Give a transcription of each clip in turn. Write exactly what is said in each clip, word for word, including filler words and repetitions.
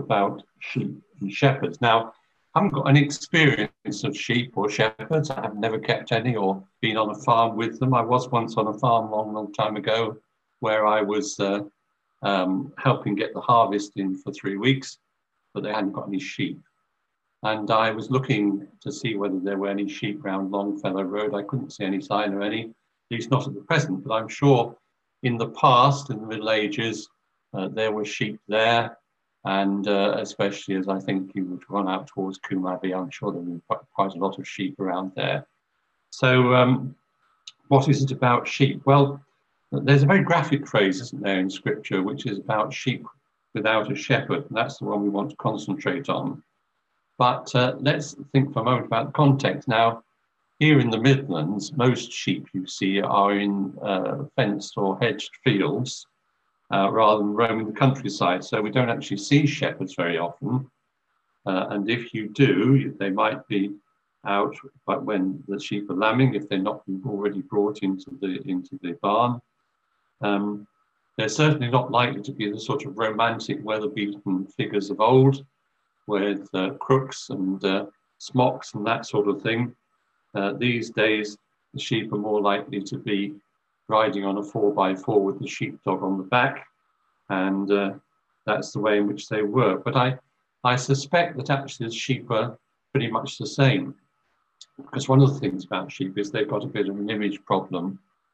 about sheep and shepherds. Now, I haven't got any experience of sheep or shepherds. I have never kept any or been on a farm with them. I was once on a farm long, long time ago where I was uh, um, helping get the harvest in for three weeks, but they hadn't got any sheep. And I was looking to see whether there were any sheep around Longfellow Road. I couldn't see any sign of any, at least not at the present, but I'm sure in the past, in the Middle Ages, uh, there were sheep there. And uh, especially as I think you would run out towards Combe Abbey, I'm sure there were quite, quite a lot of sheep around there. So um, what is it about sheep? Well, there's a very graphic phrase, isn't there, in scripture, which is about sheep without a shepherd. And that's the one we want to concentrate on. But uh, let's think for a moment about the context. Now, here in the Midlands, most sheep you see are in uh, fenced or hedged fields, Uh, rather than roaming the countryside. So we don't actually see shepherds very often. Uh, and if you do, they might be out but when the sheep are lambing, if they're not already brought into the, into the barn. Um, they're certainly not likely to be the sort of romantic, weather-beaten figures of old with uh, crooks and uh, smocks and that sort of thing. Uh, these days, the sheep are more likely to be riding on a four by four with the sheepdog on the back, and uh, that's the way in which they work. But I, I suspect that actually the sheep are pretty much the same, because one of the things about sheep is they've got a bit of an image problem.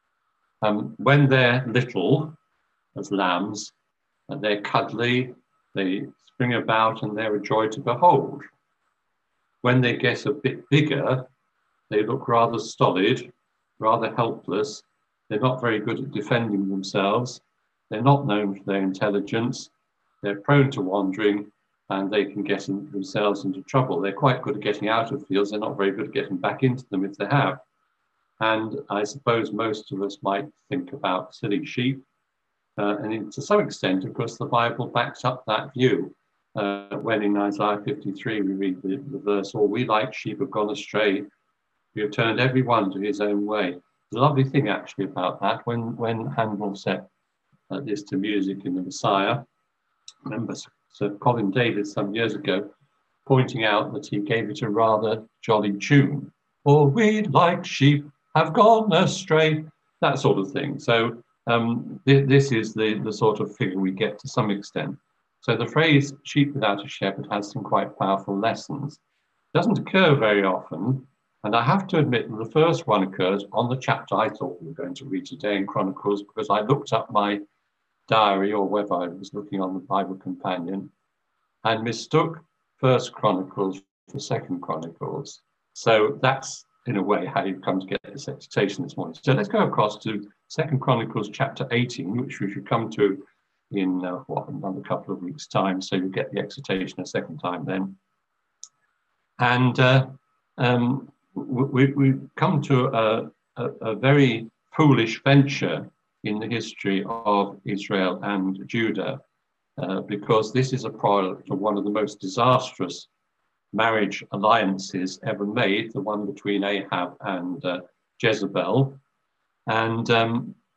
Um, when they're little, as lambs, uh, they're cuddly, they spring about, and they're a joy to behold. When they get a bit bigger, they look rather stolid, rather helpless. They're not very good at defending themselves. They're not known for their intelligence. They're prone to wandering, and they can get in, themselves into trouble. They're quite good at getting out of fields. They're not very good at getting back into them if they have. And I suppose most of us might think about silly sheep. Uh, and in, to some extent, of course, the Bible backs up that view. Uh, when in Isaiah fifty-three, we read the, the verse, "All we like sheep have gone astray. We have turned every one to his own way." The lovely thing actually about that, when, when Handel set uh, this to music in the Messiah, I remember Sir Colin Davis some years ago pointing out that he gave it a rather jolly tune. "All we like sheep have gone astray," that sort of thing. So um, th this is the, the sort of figure we get to some extent. So the phrase "sheep without a shepherd" has some quite powerful lessons. It doesn't occur very often. And I have to admit that the first one occurs on the chapter I thought we were going to read today in Chronicles, because I looked up my diary, or whether I was looking on the Bible Companion, and mistook First Chronicles for Second Chronicles. So that's, in a way, how you come to get this exhortation this morning. So let's go across to Second Chronicles chapter eighteen, which we should come to in, uh, what, another couple of weeks' time, so you'll get the exhortation a second time then. And uh, um, We, we come to a, a, a very foolish venture in the history of Israel and Judah, uh, because this is a product of one of the most disastrous marriage alliances ever made, the one between Ahab and uh, Jezebel. And um,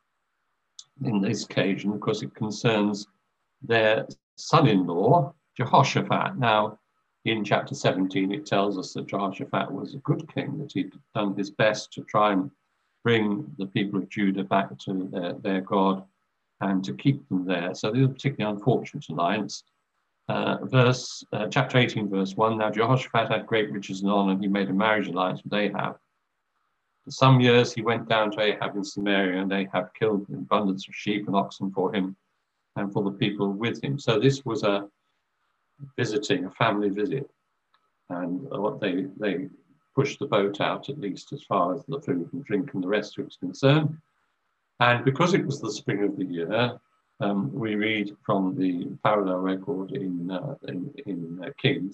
in this occasion, of course, it concerns their son-in-law, Jehoshaphat. Now, in chapter seventeen, it tells us that Jehoshaphat was a good king, that he'd done his best to try and bring the people of Judah back to their, their God and to keep them there. So this is a particularly unfortunate alliance. Uh, verse, uh, chapter eighteen, verse one, "Now Jehoshaphat had great riches and honor, and he made a marriage alliance with Ahab. For some years he went down to Ahab in Samaria, and Ahab killed an abundance of sheep and oxen for him and for the people with him." So this was a visiting, a family visit, and what they they pushed the boat out, at least as far as the food and drink and the rest was concerned. And because it was the spring of the year, um, we read from the parallel record in uh, in, in uh, Kings,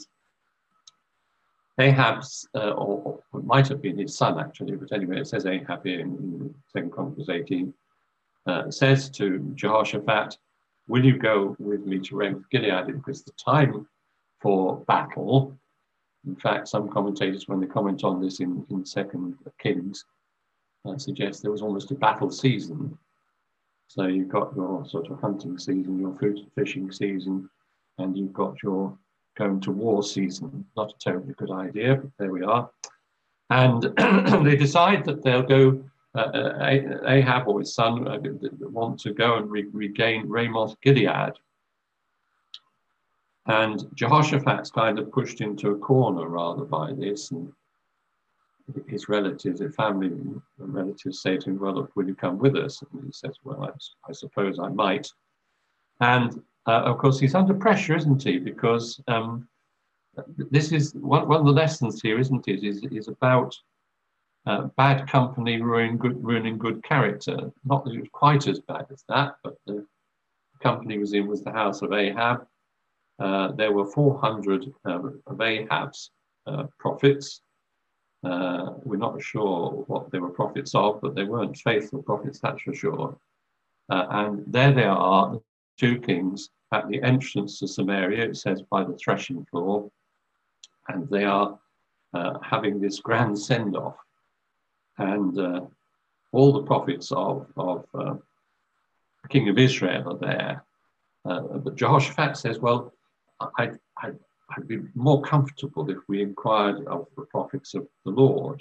Ahab's, uh, or, or it might have been his son actually, but anyway, it says Ahab here in, in Second Chronicles eighteen, uh, says to Jehoshaphat, "Will you go with me to Ramoth Gilead?" Because the time for battle, in fact, some commentators, when they comment on this in, in Second Kings, uh, suggest there was almost a battle season. So you've got your sort of hunting season, your food fishing season, and you've got your going to war season. Not a terribly good idea, but there we are. And they decide that they'll go, uh, Ahab or his son uh, want to go and re regain Ramoth Gilead. And Jehoshaphat's kind of pushed into a corner rather by this, and his relatives, his family relatives say to him, well, look, will you come with us? And he says, well, I, I suppose I might. And uh, of course, he's under pressure, isn't he? Because um, this is one, one of the lessons here, isn't it, is, is about uh, bad company ruining good, ruining good character. Not that it was quite as bad as that, but the company was in was the house of Ahab. Uh, there were four hundred um, of Ahab's uh, prophets. Uh, we're not sure what they were prophets of, but they weren't faithful prophets, that's for sure. Uh, and there they are, the two kings, at the entrance to Samaria, it says by the threshing floor, and they are uh, having this grand send-off. And uh, all the prophets of, of uh, the king of Israel are there. Uh, but Jehoshaphat says, well, I'd, I'd, I'd be more comfortable if we inquired of the prophets of the Lord.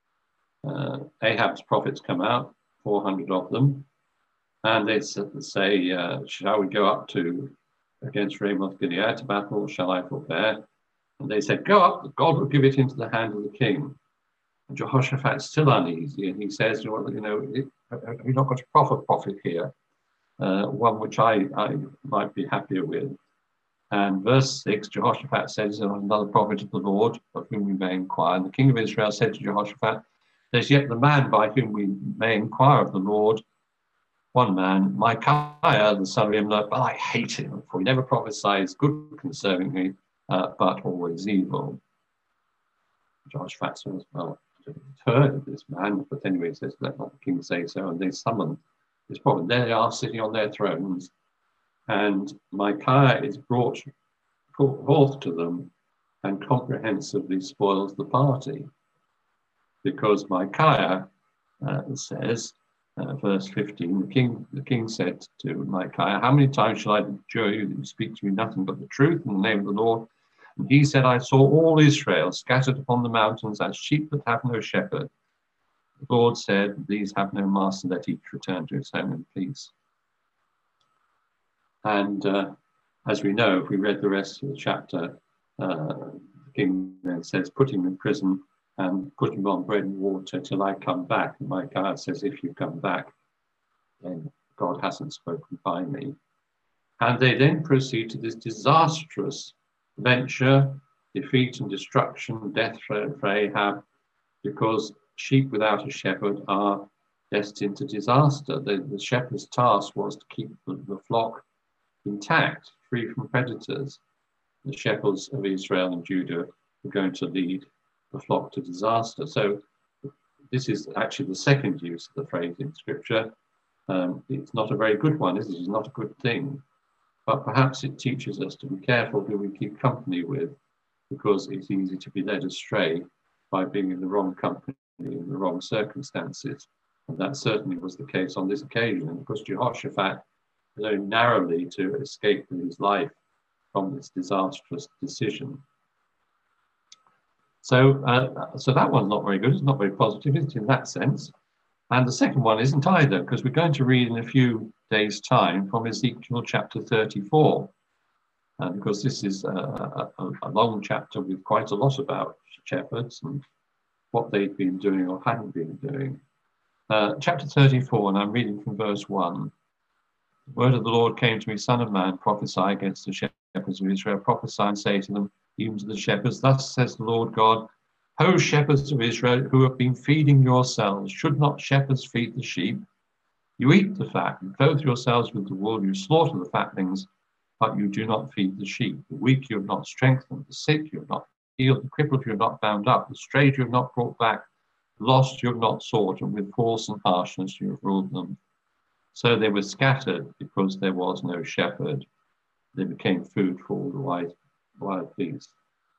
Uh, Ahab's prophets come out, four hundred of them, and they say, uh, shall we go up to against Ramoth Gilead to battle, or shall I forbear? And they said, go up, God will give it into the hand of the king. And Jehoshaphat's still uneasy, and he says, well, you know, it, have you not got a proper prophet here? Uh, one which I, I might be happier with. And verse six, Jehoshaphat says, another prophet of the Lord, of whom we may inquire. And the king of Israel said to Jehoshaphat, there's yet the man by whom we may inquire of the Lord, one man, Micaiah, the son of Imlah, but I hate him, for he never prophesies good concerning me, uh, but always evil. Jehoshaphat says, well, I haven't heard of this man, but anyway, he says, let not the king say so. And they summon this prophet. There they are sitting on their thrones. And Micaiah is brought forth to them and comprehensively spoils the party. Because Micaiah uh, says, uh, verse fifteen, the king, the king said to Micaiah, how many times shall I adjure you that you speak to me nothing but the truth in the name of the Lord? And he said, I saw all Israel scattered upon the mountains as sheep that have no shepherd. The Lord said, these have no master, let each return to his home in peace. And uh, as we know, if we read the rest of the chapter, uh, the king then says, put him in prison and put him on bread and water till I come back. And Micaiah says, if you come back, then God hasn't spoken by me. And they then proceed to this disastrous venture, defeat and destruction, death for, for Ahab, because sheep without a shepherd are destined to disaster. The, the shepherd's task was to keep the, the flock intact, free from predators. The shepherds of Israel and Judah were going to lead the flock to disaster. So this is actually the second use of the phrase in scripture. Um, it's not a very good one, is it? It's not a good thing. But perhaps it teaches us to be careful who we keep company with, because it's easy to be led astray by being in the wrong company, in the wrong circumstances. And that certainly was the case on this occasion, because Jehoshaphat only narrowly to escape with his life from this disastrous decision. So, uh, so that one's not very good. It's not very positive, is it, in that sense? And the second one isn't either, because we're going to read in a few days' time from Ezekiel chapter thirty-four, uh, because this is a, a, a long chapter with quite a lot about shepherds and what they've been doing or hadn't been doing. Uh, chapter thirty-four, and I'm reading from verse one. The word of the Lord came to me, son of man, prophesy against the shepherds of Israel, prophesy and say to them, even to the shepherds, thus says the Lord God, O shepherds of Israel, who have been feeding yourselves, should not shepherds feed the sheep? You eat the fat, you clothe yourselves with the wool, you slaughter the fatlings, but you do not feed the sheep. The weak you have not strengthened, the sick you have not healed, the crippled you have not bound up, the strayed you have not brought back, the lost you have not sought, and with force and harshness you have ruled them. So they were scattered because there was no shepherd. They became food for all the wild, wild beasts.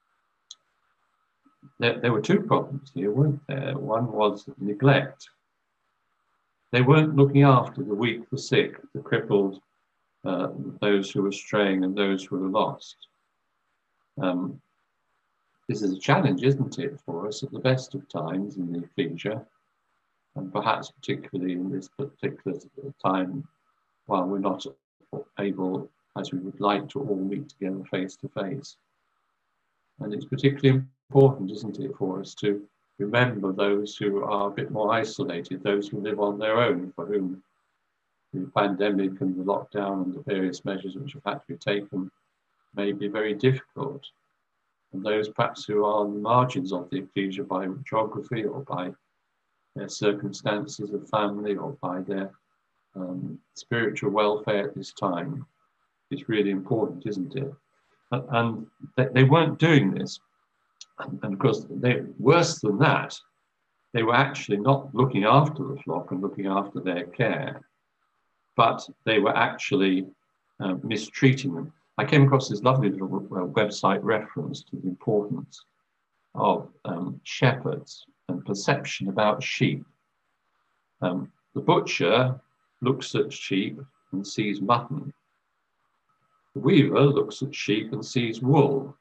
There, there were two problems here, weren't there? One was neglect. They weren't looking after the weak, the sick, the crippled, uh, those who were straying and those who were lost. Um, this is a challenge, isn't it, for us at the best of times in the ecclesia, and perhaps particularly in this particular time while we're not able, as we would like to, all meet together face to face. And it's particularly important, isn't it, for us to remember those who are a bit more isolated, those who live on their own, for whom the pandemic and the lockdown and the various measures which have had to be taken may be very difficult. And those perhaps who are on the margins of the ecclesia by geography or by their circumstances of family or by their um, spiritual welfare at this time, is really important, isn't it? And they weren't doing this. And of course, they, worse than that, they were actually not looking after the flock and looking after their care, but they were actually uh, mistreating them. I came across this lovely little website reference to the importance of um, shepherds and perception about sheep. Um, the butcher looks at sheep and sees mutton. The weaver looks at sheep and sees wool.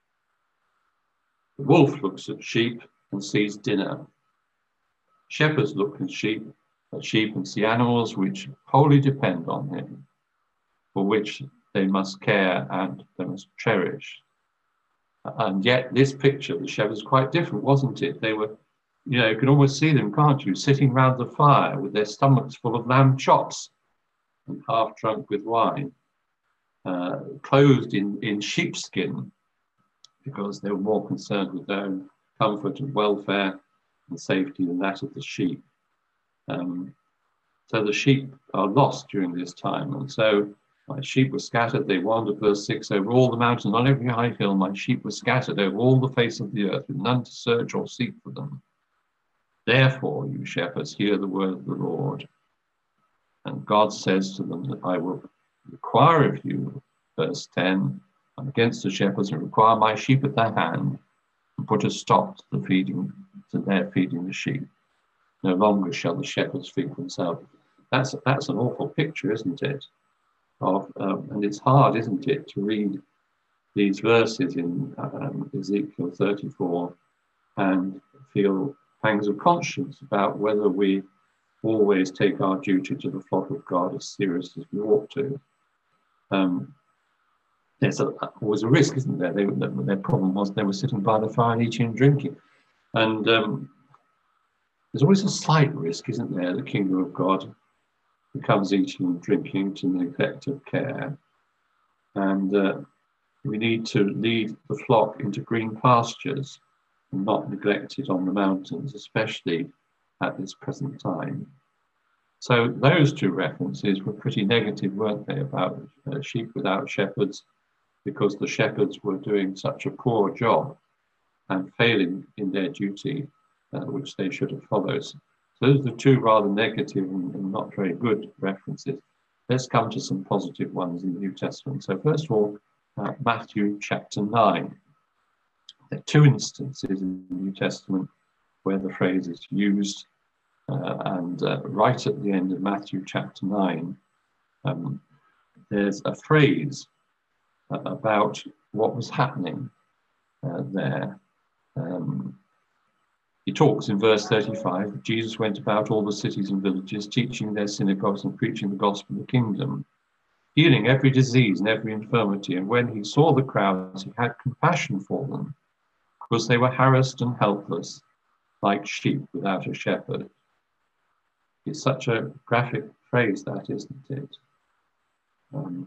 The wolf looks at sheep and sees dinner. Shepherds look at sheep, at sheep and see animals which wholly depend on him, for which they must care and they must cherish. And yet this picture of the shepherds was quite different, wasn't it? They were, you know, you can almost see them, can't you, sitting round the fire with their stomachs full of lamb chops and half drunk with wine, uh, clothed in, in sheepskin, because they were more concerned with their own comfort and welfare and safety than that of the sheep. Um, so the sheep are lost during this time. And so my sheep were scattered, they wandered, verse six, over all the mountains, on every high hill, my sheep were scattered over all the face of the earth, with none to search or seek for them. Therefore, you shepherds, hear the word of the Lord. And God says to them that I will require of you, verse ten, I'm against the shepherds and require my sheep at their hand, and put a stop to the feeding, to their feeding the sheep. No longer shall the shepherds feed themselves. That's that's an awful picture, isn't it? Of um, and it's hard, isn't it, to read these verses in um, Ezekiel thirty-four and feel pangs of conscience about whether we always take our duty to the flock of God as serious as we ought to. Um, There's a, always a risk, isn't there? They, their problem was they were sitting by the fire and eating and drinking. And um, there's always a slight risk, isn't there? The kingdom of God becomes eating and drinking to neglect of care. And uh, we need to lead the flock into green pastures and not neglect it on the mountains, especially at this present time. So those two references were pretty negative, weren't they, about uh, sheep without shepherds, because the shepherds were doing such a poor job and failing in their duty, uh, which they should have followed. So those are two rather negative and, and not very good references. Let's come to some positive ones in the New Testament. So first of all, uh, Matthew chapter nine. There are two instances in the New Testament where the phrase is used, uh, and uh, right at the end of Matthew chapter nine, um, there's a phrase about what was happening uh, there. Um, he talks in verse thirty-five, Jesus went about all the cities and villages, teaching their synagogues and preaching the gospel of the kingdom, healing every disease and every infirmity. And when he saw the crowds, he had compassion for them, because they were harassed and helpless, like sheep without a shepherd. It's such a graphic phrase, that, isn't it? Um,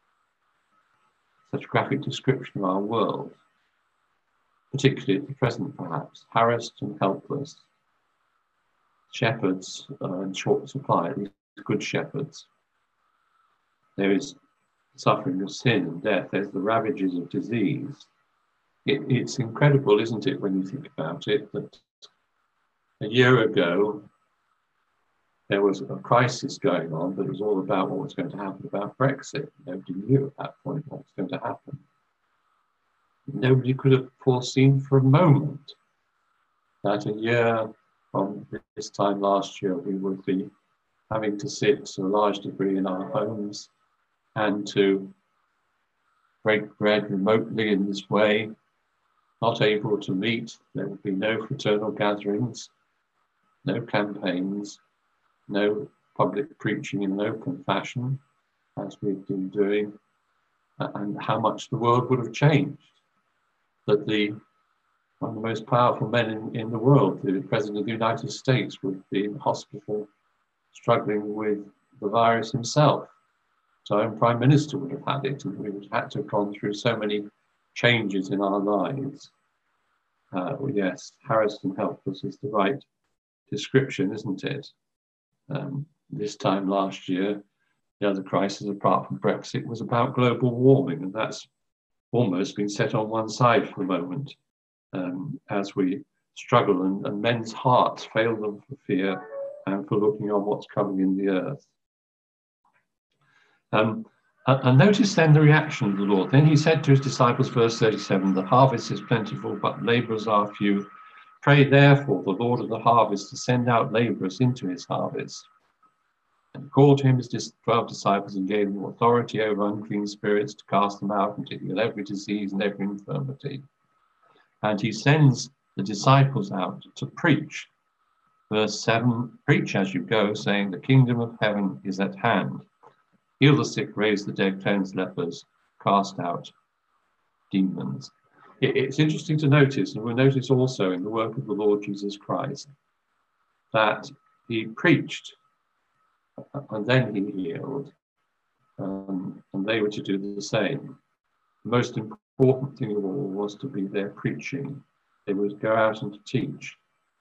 such a graphic description of our world, particularly at the present, perhaps, harassed and helpless. Shepherds are in short supply, these good shepherds. There is suffering of sin and death. There's the ravages of disease. It, it's incredible, isn't it, when you think about it, that a year ago there was a crisis going on, but it was all about what was going to happen about Brexit. Nobody knew at that point what was going to happen. Nobody could have foreseen for a moment that a year from this time last year we would be having to sit to a large degree in our homes and to break bread remotely in this way, not able to meet. There would be no fraternal gatherings, no campaigns, no public preaching in an open fashion, as we've been doing, and how much the world would have changed. That the one of the most powerful men in, in the world, the President of the United States, would be in hospital struggling with the virus himself. So our own Prime Minister would have had it, and we would have had to have gone through so many changes in our lives. Uh, well, yes, harassed and helpless is the right description, isn't it? Um, this time last year, the other crisis, apart from Brexit, was about global warming, and that's almost been set on one side for the moment, um, as we struggle, and, and men's hearts fail them for fear and for looking on what's coming in the earth. Um, and, and notice then the reaction of the Lord. Then he said to his disciples, verse thirty-seven, the harvest is plentiful, but laborers are few. Pray therefore the Lord of the harvest to send out laborers into his harvest. And he called to him his twelve disciples and gave them authority over unclean spirits to cast them out and to heal every disease and every infirmity. And he sends the disciples out to preach. Verse seven, preach as you go, saying the kingdom of heaven is at hand. Heal the sick, raise the dead, cleanse lepers, cast out demons. It, it's interesting to notice, and we'll notice also in the work of the Lord Jesus Christ, that he preached and then he healed, um, and they were to do the same. The most important thing of all was to be there preaching. They would go out and to teach.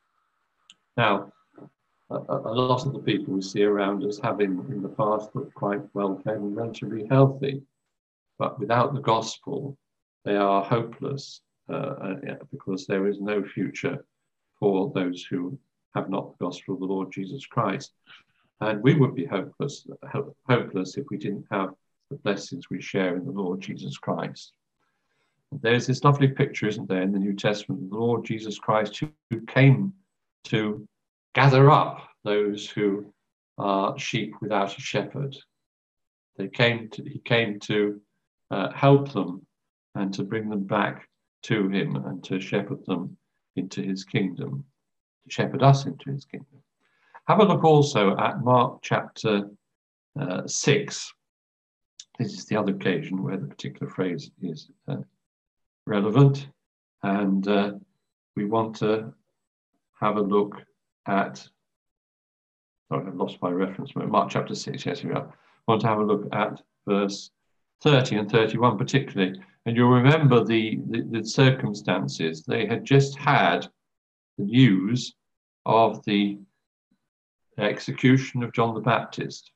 Now, a, a lot of the people we see around us have in, in the past looked quite well fed and relatively healthy, but without the gospel, they are hopeless uh, because there is no future for those who have not the gospel of the Lord Jesus Christ. And we would be hopeless, hopeless if we didn't have the blessings we share in the Lord Jesus Christ. There's this lovely picture, isn't there, in the New Testament, of the Lord Jesus Christ who, who came to gather up those who are sheep without a shepherd. They came to, he came to uh, help them and to bring them back to him and to shepherd them into his kingdom, to shepherd us into his kingdom. Have a look also at Mark chapter uh, six. This is the other occasion where the particular phrase is uh, relevant. And uh, we want to have a look at, sorry, I've lost my reference, Mark chapter six, yes, we are. I want to have a look at verse thirty and thirty-one particularly. And you'll remember the, the, the circumstances. They had just had the news of the execution of John the Baptist.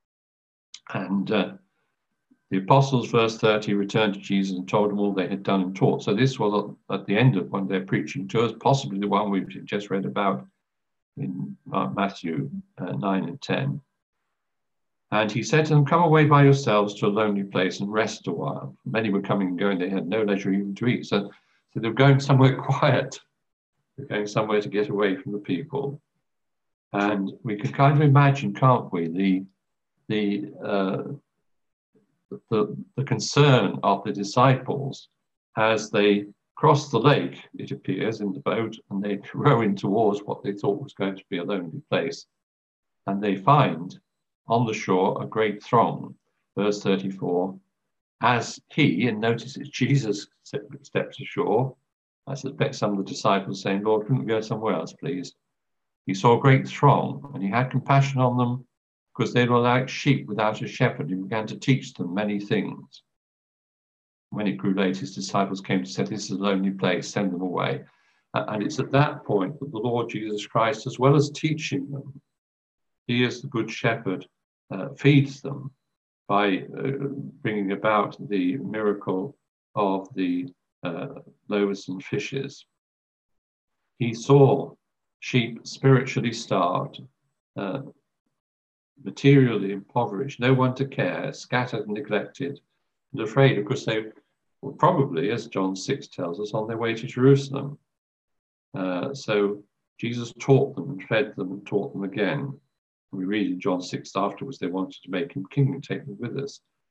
And uh, the apostles, verse thirty, returned to Jesus and told him all they had done and taught. So this was at the end of one they're preaching to us, possibly the one we've just read about in Matthew uh, nine and ten. And he said to them, come away by yourselves to a lonely place and rest a while. Many were coming and going, they had no leisure even to eat. So, so they were going somewhere quiet. They're going somewhere to get away from the people. And we can kind of imagine, can't we, the the uh, the, the concern of the disciples as they cross the lake, it appears, in the boat, and they row in towards what they thought was going to be a lonely place. And they find on the shore a great throng, verse thirty-four, as he, and notice it's Jesus, steps ashore. I suspect some of the disciples saying, Lord, couldn't we go somewhere else, please? He saw a great throng, and he had compassion on them because they were like sheep without a shepherd. He began to teach them many things. When it grew late, his disciples came to say, this is a lonely place, send them away. And it's at that point that the Lord Jesus Christ, as well as teaching them, he is the good shepherd, uh, feeds them by uh, bringing about the miracle of the uh, loaves and fishes. He saw sheep spiritually starved, uh, materially impoverished, no one to care, scattered and neglected, and afraid because they were probably, as John six tells us, on their way to Jerusalem. Uh, so Jesus taught them and fed them and taught them again. We read in John six afterwards, they wanted to make him king and take him with us.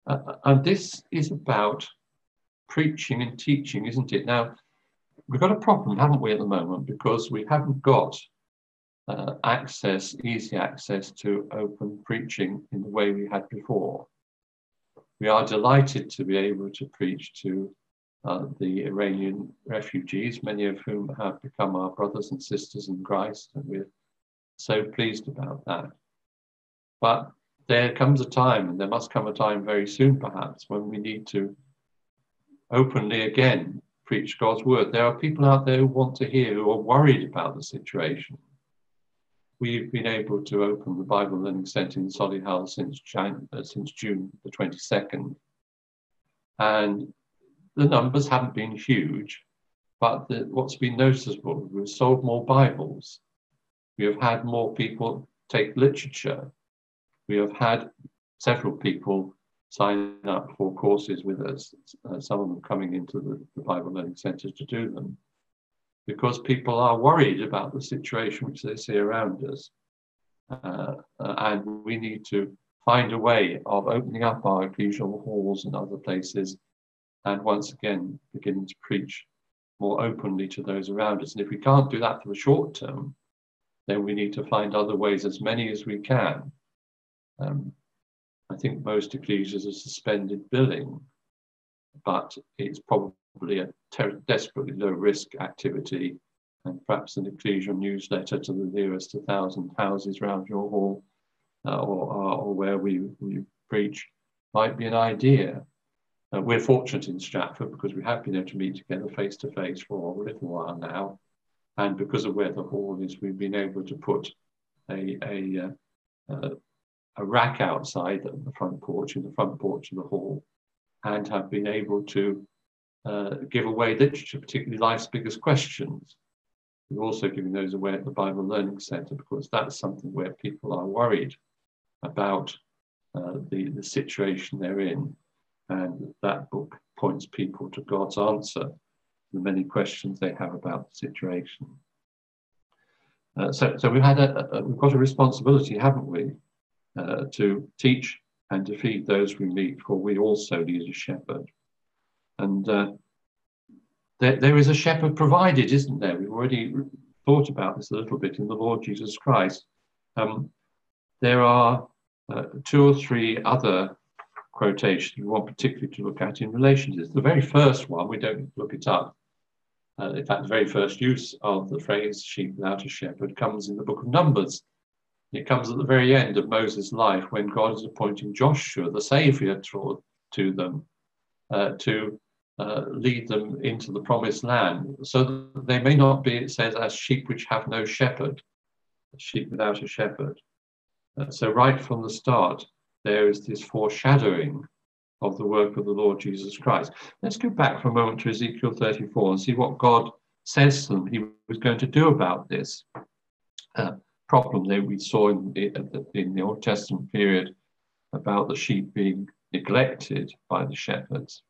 Uh, and this is about preaching and teaching, isn't it? Now, we've got a problem, haven't we, at the moment, because we haven't got uh, access, easy access to open preaching in the way we had before. We are delighted to be able to preach to uh, the Iranian refugees, many of whom have become our brothers and sisters in Christ, and we're so pleased about that. But there comes a time, and there must come a time very soon perhaps, when we need to openly again preach God's word. There are people out there who want to hear, who are worried about the situation. We've been able to open the Bible Learning Centre in Solihull since, Jan uh, since June the twenty-second. And the numbers haven't been huge, but the, what's been noticeable, we've sold more Bibles. We have had more people take literature. We have had several people sign up for courses with us, uh, some of them coming into the, the Bible Learning Centre to do them, because people are worried about the situation which they see around us. Uh, uh, and we need to find a way of opening up our ecclesial halls and other places, and once again beginning to preach more openly to those around us. And if we can't do that for the short term, then we need to find other ways, as many as we can. Um, I think most ecclesias are suspended billing, but it's probably a desperately low risk activity, and perhaps an ecclesial newsletter to the nearest one thousand houses round your hall uh, or, or where we, we preach might be an idea. Uh, we're fortunate in Stratford because we have been able to meet together face to face for a little while now, and because of where the hall is, we've been able to put a, a, uh, a rack outside at the front porch, in the front porch of the hall, and have been able to uh, give away literature, particularly Life's Biggest Questions. We're also giving those away at the Bible Learning Centre, because that's something where people are worried about uh, the, the situation they're in. And that book points people to God's answer to the many questions they have about the situation. Uh, so, so we've had a, a, we've got a responsibility, haven't we, uh, to teach and to feed those we meet, for we also need a shepherd. And uh, there, there is a shepherd provided, isn't there? We've already thought about this a little bit in the Lord Jesus Christ. Um, there are uh, two or three other quotations we want particularly to look at in relation to this. The very first one, we don't look it up. Uh, in fact, the very first use of the phrase sheep without a shepherd comes in the book of Numbers. It comes at the very end of Moses' life, when God is appointing Joshua, the saviour, to, to them, uh, to uh, lead them into the promised land, so that they may not be, it says, as sheep which have no shepherd, sheep without a shepherd. Uh, so right from the start, there is this foreshadowing of the work of the Lord Jesus Christ. Let's go back for a moment to Ezekiel thirty-four and see what God says to them he was going to do about this uh, problem that we saw in the, in the Old Testament period about the sheep being neglected by the shepherds.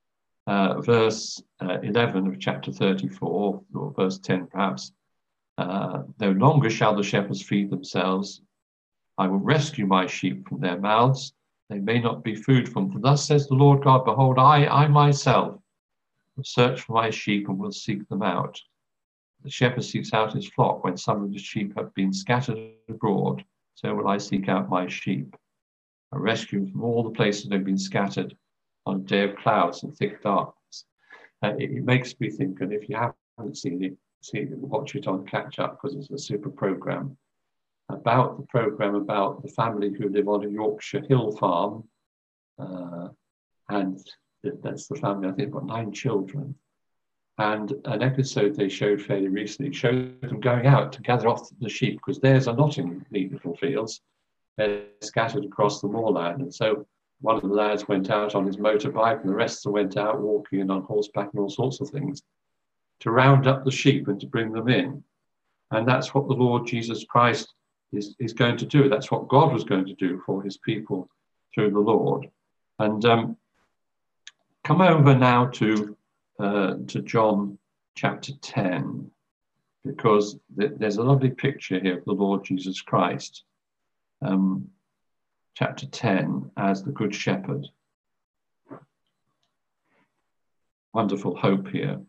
Uh, verse uh, eleven of chapter thirty-four, or verse ten perhaps, uh, no longer shall the shepherds feed themselves. I will rescue my sheep from their mouths. They may not be food from them. Thus says the Lord God, behold, I, I myself will search for my sheep and will seek them out. The shepherd seeks out his flock when some of the sheep have been scattered abroad. So will I seek out my sheep. I rescue them from all the places they've been scattered on a day of clouds and thick darkness. Uh, it, it makes me think, and if you haven't seen it, see it, watch it on Catch Up, because it's a super program, about the program about the family who live on a Yorkshire hill farm. Uh, and that's the family, I think, got nine children. And an episode they showed fairly recently showed them going out to gather off the sheep, because theirs are not in neat little fields. They're scattered across the moorland. And so one of the lads went out on his motorbike, and the rest went out walking and on horseback and all sorts of things to round up the sheep and to bring them in. And that's what the Lord Jesus Christ is, is going to do. That's what God was going to do for his people through the Lord. And um, come over now to, uh, to John chapter ten, because th there's a lovely picture here of the Lord Jesus Christ. Um, chapter ten, as the Good Shepherd. wonderful hope here.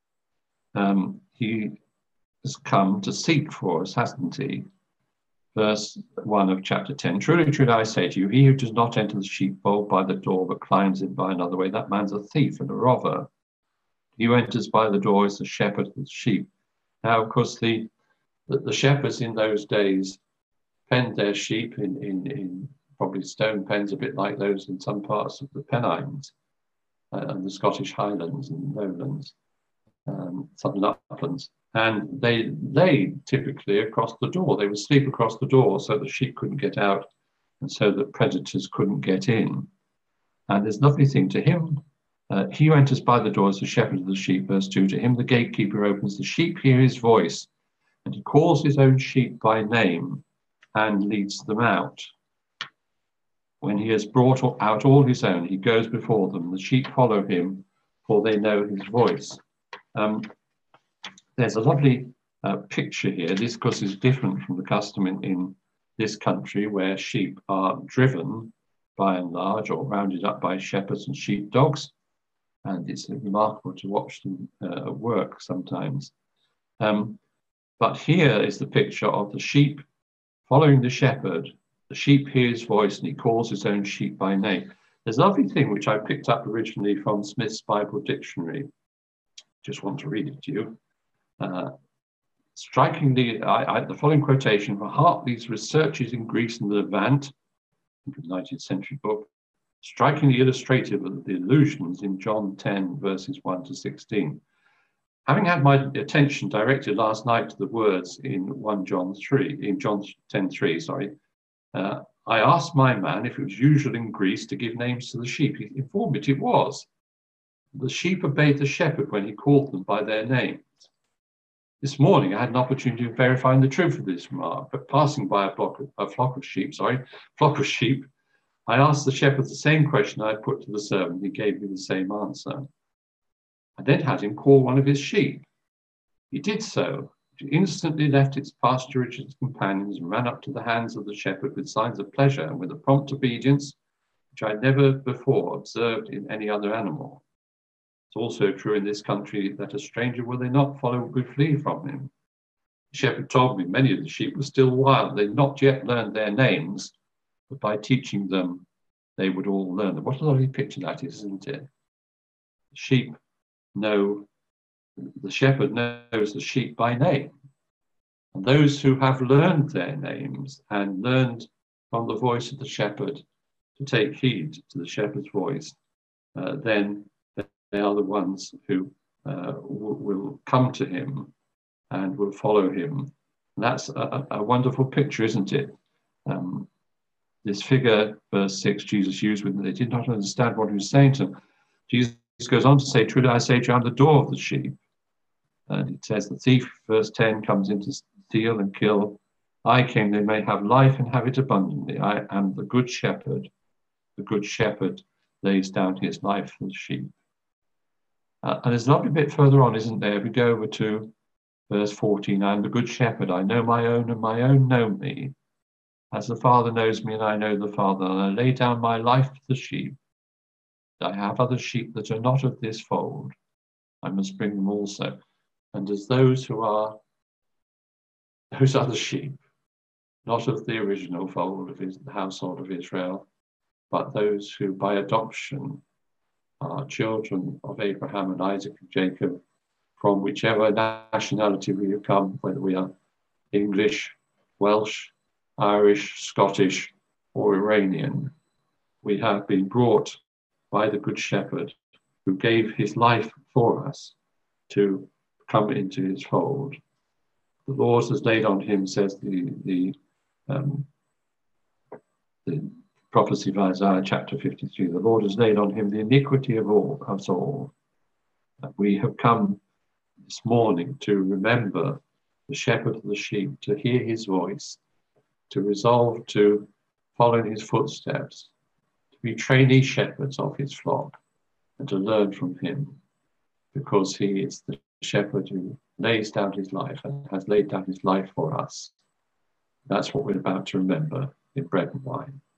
Um, he has come to seek for us, hasn't he? Verse one of chapter ten, truly, truly, I say to you, he who does not enter the sheepfold by the door, but climbs in by another way, that man's a thief and a robber. He who enters by the door is the shepherd of the sheep. Now, of course, the, the, the shepherds in those days penned their sheep in, in, in probably stone pens, a bit like those in some parts of the Pennines uh, and the Scottish Highlands and Lowlands, um, southern uplands. And they lay typically across the door. They would sleep across the door so the sheep couldn't get out and so that predators couldn't get in. And there's lovely thing to him. Uh, he who enters by the door as the shepherd of the sheep, verse two, to him the gatekeeper opens, the sheep hear his voice, and he calls his own sheep by name and leads them out. When he has brought out all his own, he goes before them. The sheep follow him, for they know his voice. Um, there's a lovely uh, picture here. This, of course, is different from the custom in, in this country, where sheep are driven by and large or rounded up by shepherds and sheepdogs. And it's remarkable to watch them uh, work sometimes. Um, but here is the picture of the sheep following the shepherd. The sheep hear his voice and he calls his own sheep by name. There's a lovely thing which I picked up originally from Smith's Bible Dictionary. Just want to read it to you. Uh, strikingly, I, I, the following quotation from Hartley's Researches in Greece and the Levant, nineteenth century book, strikingly illustrative of the allusions in John ten, verses one to sixteen. Having had my attention directed last night to the words in First John three, in John ten three, sorry, uh, I asked my man if it was usual in Greece to give names to the sheep. He informed me it was. The sheep obeyed the shepherd when he called them by their names. This morning, I had an opportunity of verifying the truth of this remark, but passing by a flock of, a flock of sheep, sorry, flock of sheep, I asked the shepherd the same question I had put to the servant. He gave me the same answer. I then had him call one of his sheep. He did so. It instantly left its pasturage and its companions and ran up to the hands of the shepherd with signs of pleasure and with a prompt obedience, which I had never before observed in any other animal. It's also true in this country that a stranger will they not follow would flee from him. The shepherd told me many of the sheep were still wild. They'd not yet learned their names, but by teaching them, they would all learn them. What a lovely picture that is, isn't it? The sheep know, the shepherd knows the sheep by name. And those who have learned their names and learned from the voice of the shepherd to take heed to the shepherd's voice, uh, then they are the ones who uh, w- will come to him and will follow him. And that's a, a wonderful picture, isn't it? Um, this figure, verse six, Jesus used with them. They did not understand what he was saying to them. Jesus goes on to say, truly I say to you, I'm the door of the sheep. And it says, the thief, verse ten, comes in to steal and kill. I came, they may have life and have it abundantly. I am the good shepherd. The good shepherd lays down his life for the sheep. Uh, and there's a lovely bit further on, isn't there? We go over to verse fourteen. I am the good shepherd. I know my own, and my own know me. As the Father knows me, and I know the Father, and I lay down my life for the sheep. I have other sheep that are not of this fold. I must bring them also. And as those who are those other sheep, not of the original fold of his, the household of Israel, but those who by adoption are children of Abraham and Isaac and Jacob, from whichever nationality we have come, whether we are English, Welsh, Irish, Scottish, or Iranian, we have been brought by the Good Shepherd who gave his life for us to come into his fold. The Lord has laid on him, says the, the, um, the prophecy of Isaiah chapter fifty-three, the Lord has laid on him the iniquity of all us all. And we have come this morning to remember the shepherd of the sheep, to hear his voice, to resolve to follow in his footsteps, to be trainee shepherds of his flock, and to learn from him, because he is the shepherd who lays down his life and has laid down his life for us. That's what we're about to remember in bread and wine.